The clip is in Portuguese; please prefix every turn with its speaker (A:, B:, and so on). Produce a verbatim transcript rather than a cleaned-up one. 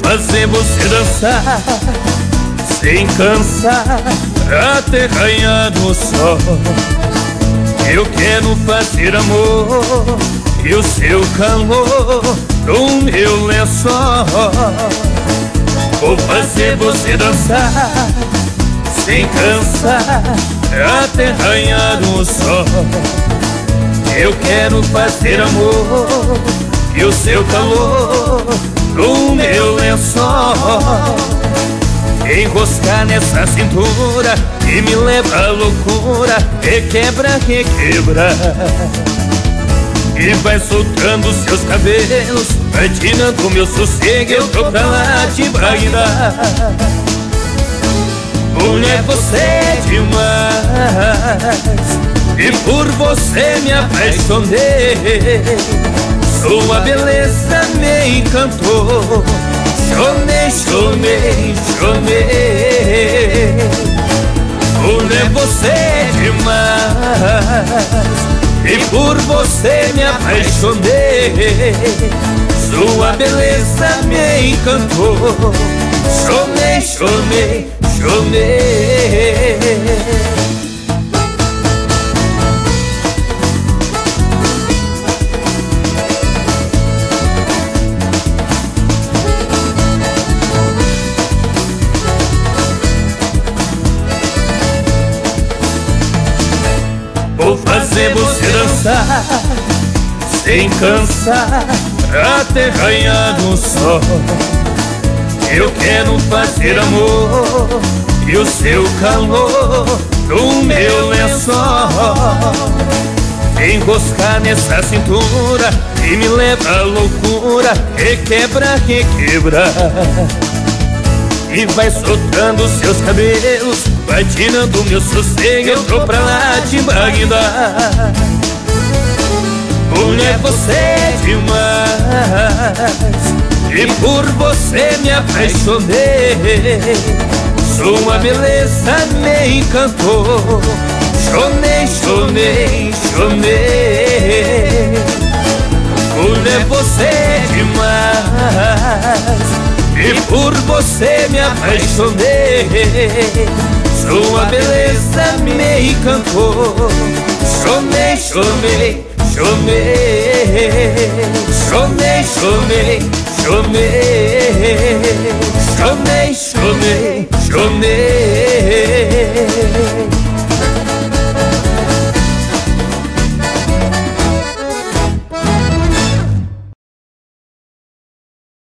A: fazer você dançar sem cansar até ganhar no sol. Eu quero fazer amor e o seu calor no meu lençol. Vou fazer você dançar sem cansar até ganhar no sol. Eu quero fazer amor e o seu calor no meu lençol. Enroscar nessa cintura que me leva à loucura, que quebra, que quebra. E vai soltando seus cabelos, vai tirando meu sossego, eu tô pra lá te bailar. Mulher, você é demais e por você me apaixonei. Sua beleza me encantou. Chorei, chorei, chorei. Mulher, você é demais e por você me apaixonei. Sua beleza me encantou. Chorei, chorei, chorei. Vou fazer você dançar sem cansar até ganhar no sol. Eu quero fazer amor e o seu calor no meu lençol. Enroscar nessa cintura que me leva à loucura, que quebra, que quebra. E vai soltando seus cabelos, vai tirando meu sossego, eu tô pra lá te bailar. Mulher, você é demais e por você me apaixonei. Sua beleza me encantou. Chorei, chorei, chorei. Mulher, você é demais e por você me apaixonei. Sua beleza me encantou. Chorei, chorei, chorei. Chorei, chorei, chorei. Chorei, chorei, chorei.